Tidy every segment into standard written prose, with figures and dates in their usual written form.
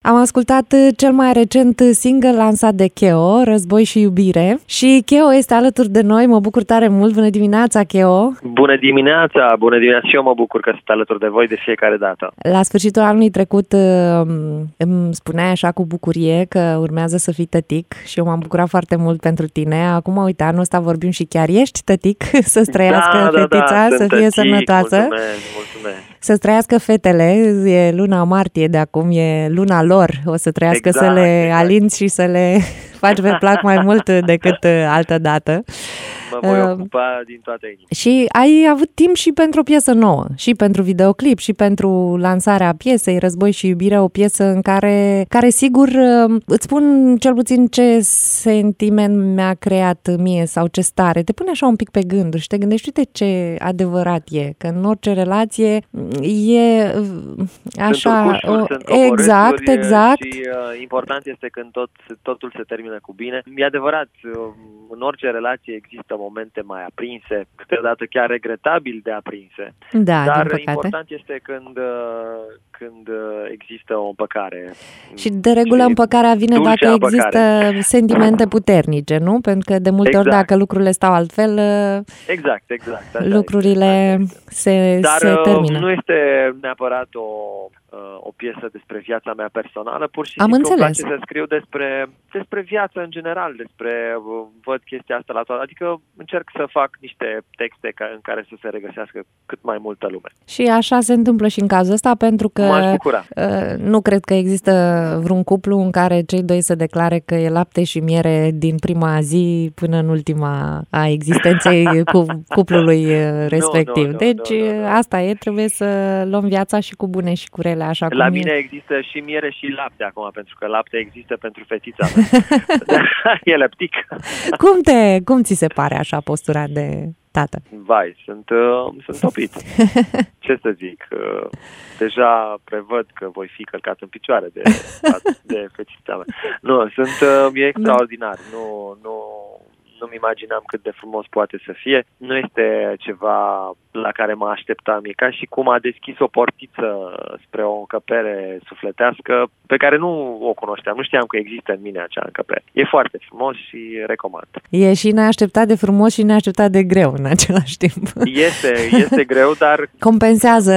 Am ascultat cel mai recent single lansat de Cheo, Război și iubire. Și Cheo este alături de noi, mă bucur tare mult. Bună dimineața, Cheo! Bună dimineața! Bună dimineața! Și eu mă bucur că sunt alături de voi de fiecare dată. La sfârșitul anului trecut îmi spuneai așa cu bucurie că urmează să fii tătic și eu m-am bucurat foarte mult pentru tine. Acum, uite, anul ăsta vorbim și chiar ești tătic, să-ți trăiască fetița, să fie tătic, sănătoasă. Mulțumesc. Să-ți trăiască fetele, e luna martie de acum, e luna lor, o să trăiască exact, să le alinți și să le faci pe plac mai mult decât altă dată. Mă voi ocupa din toată inima. Și ai avut timp și pentru o piesă nouă, și pentru videoclip, și pentru lansarea piesei Război și iubire, o piesă în care sigur îți spun cel puțin ce sentiment mi-a creat mie sau ce stare. Te pune așa un pic pe gânduri și te gândești, uite ce adevărat e, că în orice relație e așa... Exact. Și important este când totul se termină cu bine. E adevărat, în orice relație există momente mai aprinse, câteodată chiar regretabil de aprinse. Da, dar important este când există o împăcare. Și de regulă împăcarea vine dacă există sentimente puternice, nu? Pentru că de multe ori dacă lucrurile stau altfel, exact. lucrurile se termină. Nu este neapărat o piesă despre viața mea personală, pur și simplu îmi place să scriu despre viață în general, văd chestia asta la toată, adică încerc să fac niște texte în care să se regăsească cât mai multă lume. Și așa se întâmplă și în cazul ăsta, pentru că nu cred că există vreun cuplu în care cei doi se declare că e lapte și miere din prima zi până în ultima a existenței cuplului respectiv. Deci asta e, trebuie să luăm viața și cu bune și cu rele. Așa la mine există și miere și lapte acum, pentru că lapte există pentru fetița mea. E leptic. Cum ți se pare așa postura de tată? Vai, sunt oprit. Ce să zic? Deja prevăd că voi fi călcat în picioare de fetița mea. Nu, e extraordinar. Nu-mi imaginam cât de frumos poate să fie. Nu este ceva la care mă așteptam. E ca și cum a deschis o portiță spre o încăpere sufletească pe care nu o cunoșteam. Nu știam că există în mine acea încăpere. E foarte frumos și recomand. E și neașteptat de frumos și neașteptat de greu în același timp. Este greu, dar compensează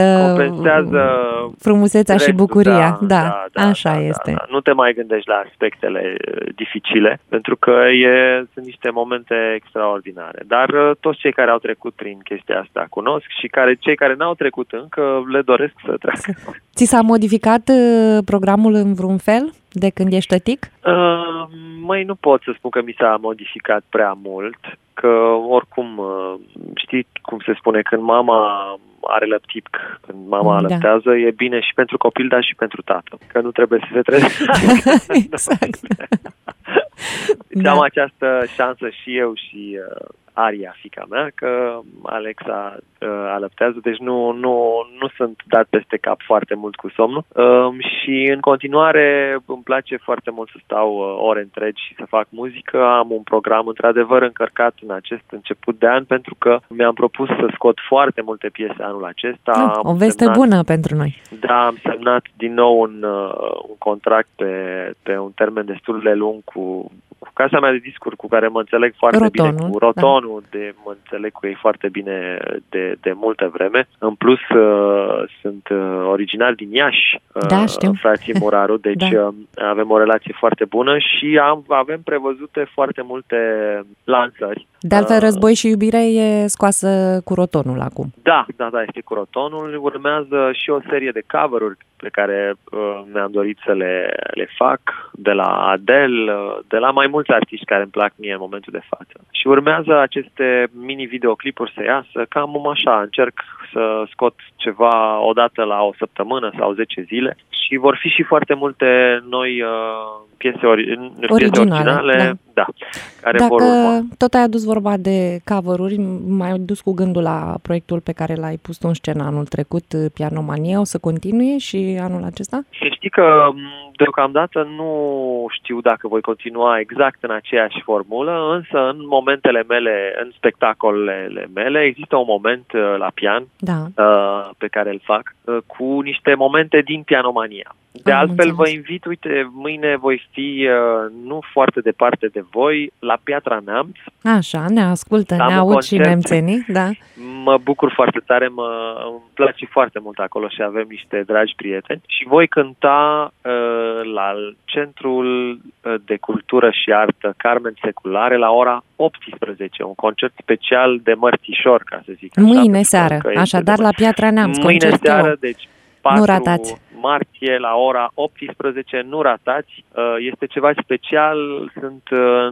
frumusețea restul, și bucuria. Da, așa este. Da. Nu te mai gândești la aspectele dificile, pentru că sunt niște momente extraordinare. Dar toți cei care au trecut prin chestia asta cunosc și cei care n-au trecut încă le doresc să treacă. Ți s-a modificat programul în vreun fel de când ești tătic? Nu pot să spun că mi s-a modificat prea mult, că oricum știi cum se spune, când mama are lăptic, când mama alăptează, e bine și pentru copil, dar și pentru tată, că nu trebuie să se trezească. Exact. Deci am această șansă și eu și Aria, fiica mea, că Alexa alăptează, deci nu sunt dat peste cap foarte mult cu somnul și în continuare îmi place foarte mult să stau ore întregi și să fac muzică. Am un program într-adevăr încărcat în acest început de an, pentru că mi-am propus să scot foarte multe piese anul acesta. O veste bună pentru noi. Da, am semnat din nou un contract pe un termen destul de lung cu casa mea de discuri, cu care mă înțeleg foarte bine, cu Rotonul, mă înțeleg cu ei foarte bine de multă vreme. În plus, sunt original din Iași, frații Muraru, deci avem o relație foarte bună și avem prevăzute foarte multe lansări. De altfel, Război și iubire e scoasă cu Rotonul acum. Da, este cu Rotonul. Urmează și o serie de cover-uri pe care mi-am dorit să le fac, de la Adele, de la mai mulți artiști care îmi plac mie în momentul de față. Și urmează aceste mini-videoclipuri să iasă, cam așa, încerc să scot ceva odată la o săptămână sau 10 zile și vor fi și foarte multe noi piese originale. Da, care Dacă vor urma. tot ai adus vorba de cover-uri, m-ai dus cu gândul la proiectul pe care l-ai pus tu în scenă anul trecut, Pianomania, o să continue și anul acesta? Și știi că deocamdată nu știu dacă voi continua exact în aceeași formulă, însă în momentele mele, în spectacolele mele, există un moment la pian pe care îl fac cu niște momente din Pianomania. România. De altfel, vă invit, uite, mâine voi fi nu foarte departe de voi, la Piatra Neamț. Așa, ne ascultă, ne aud și nemțenii, da. Mă bucur foarte tare, îmi place foarte mult acolo și avem niște dragi prieteni. Și voi cânta la Centrul de Cultură și Artă Carmen Seculare la ora 18, un concert special de mărțișor, ca să zic așa. Mâine seară, așadar la Piatra Neamț, mâine seară, deci 4 nu ratați. martie la ora 18, nu ratați. Este ceva special, sunt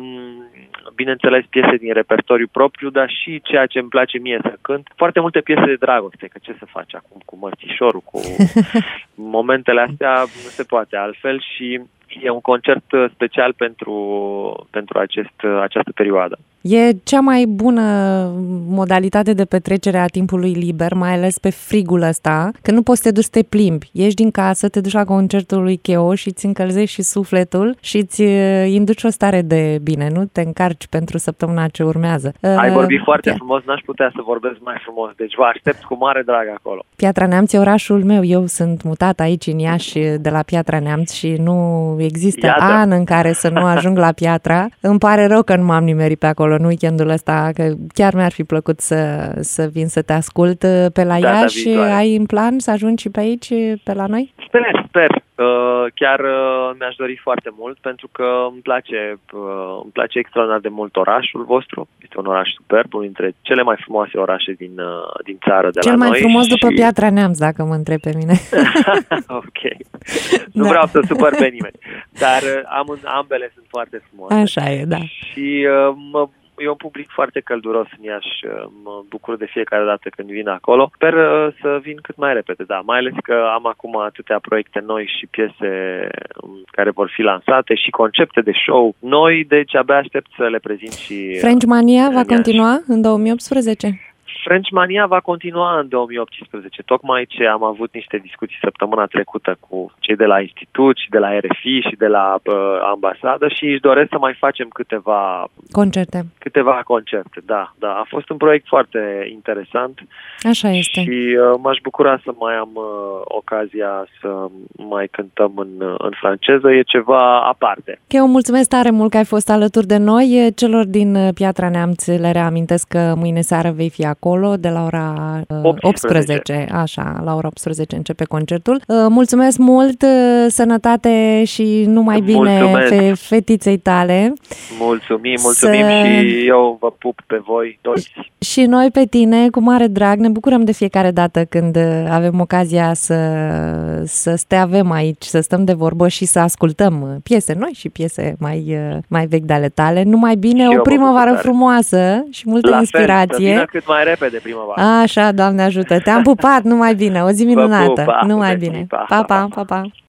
bineînțeles piese din repertoriu propriu, dar și ceea ce îmi place mie să cânt. Foarte multe piese de dragoste, că ce să faci acum cu mărțișorul, cu momentele astea, nu se poate altfel și e un concert special pentru această perioadă. E cea mai bună modalitate de petrecere a timpului liber, mai ales pe frigul ăsta, că nu poți să te duci să te plimbi. Ieși din casă, te duci la concertul lui Cheo și îți încălzești și sufletul și îți induci o stare de bine, nu? Te încarci pentru săptămâna ce urmează. Ai vorbit foarte frumos, n-aș putea să vorbesc mai frumos, deci vă aștept cu mare drag acolo. Piatra Neamț e orașul meu, eu sunt mutat aici în Iași de la Piatra Neamț și nu există an în care să nu ajung la Piatra. Îmi pare rău că nu m-am nimerit pe acolo în weekendul ăsta, că chiar mi-ar fi plăcut să vin să te ascult pe la Iași. Ai în plan să ajungi și pe aici, pe la noi? Sper. Chiar mi-aș dori foarte mult, pentru că îmi place extraordinar de mult orașul vostru. Este un oraș superb, unul dintre cele mai frumoase orașe din țară de Cel la noi. Cel mai frumos după Piatra Neamț, dacă mă întrebi pe mine. Ok. Nu vreau să supăr pe nimeni, dar ambele sunt foarte frumoase. Așa e, da. Și e un public foarte călduros în Iași, mă bucur de fiecare dată când vin acolo. Sper să vin cât mai repede, da, mai ales că am acum atâtea proiecte noi și piese care vor fi lansate și concepte de show noi, deci abia aștept să le prezint și French Mania va continua în 2018? French Mania va continua în 2018, tocmai ce am avut niște discuții săptămâna trecută cu cei de la Institut și de la RFI și de la ambasadă și își doresc să mai facem câteva concerte, da. A fost un proiect foarte interesant. Așa este. Și m-aș bucura să mai am ocazia să mai cântăm în franceză, e ceva aparte. Eu mulțumesc tare mult că ai fost alături de noi. Celor din Piatra Neamț le reamintesc că mâine seară vei fi acolo de la ora 18. Așa, la ora 18 începe concertul. Mulțumesc mult, sănătate și numai bine fetiței tale. Mulțumim și eu vă pup pe voi toți. Și noi pe tine, cu mare drag, ne bucurăm de fiecare dată când avem ocazia să te avem aici, să stăm de vorbă și să ascultăm piese noi și piese mai vechi de ale tale. Numai bine, o primăvară frumoasă și multă inspirație. Să vină cât mai repede primăvara. Așa, Doamne ajută. Te-am pupat, numai bine. O zi minunată. Numai bine. Pa, pa, pa, pa.